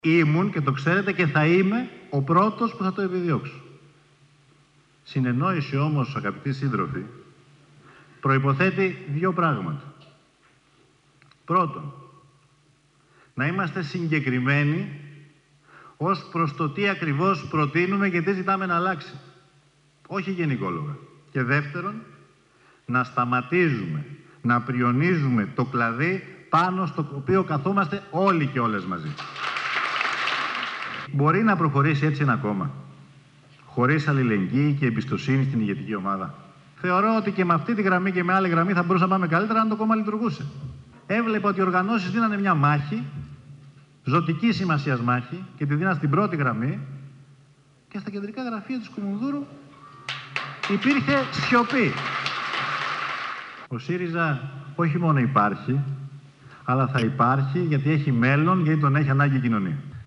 Ήμουν και το ξέρετε και θα είμαι ο πρώτος που θα το επιδιώξω. Συνεννόηση όμως, αγαπητοί σύντροφοι, προϋποθέτει δύο πράγματα. Πρώτον, να είμαστε συγκεκριμένοι ως προς το τι ακριβώς προτείνουμε και τι ζητάμε να αλλάξει. Όχι γενικόλογα. Και δεύτερον, να σταματίζουμε, να πριονίζουμε το κλαδί πάνω στο οποίο καθόμαστε όλοι και όλες μαζί. Μπορεί να προχωρήσει έτσι ένα κόμμα, χωρίς αλληλεγγύη και εμπιστοσύνη στην ηγετική ομάδα? Θεωρώ ότι και με αυτή τη γραμμή και με άλλη γραμμή θα μπορούσαμε να πάμε καλύτερα αν το κόμμα λειτουργούσε. Έβλεπα ότι οι οργανώσεις δίνανε μια μάχη, ζωτική σημασίας μάχη, και τη δίνανε στην πρώτη γραμμή, και στα κεντρικά γραφεία της Κουμουνδούρου υπήρχε σιωπή. Ο ΣΥΡΙΖΑ όχι μόνο υπάρχει, αλλά θα υπάρχει γιατί έχει μέλλον, γιατί τον έχει ανάγκη η κοινωνία.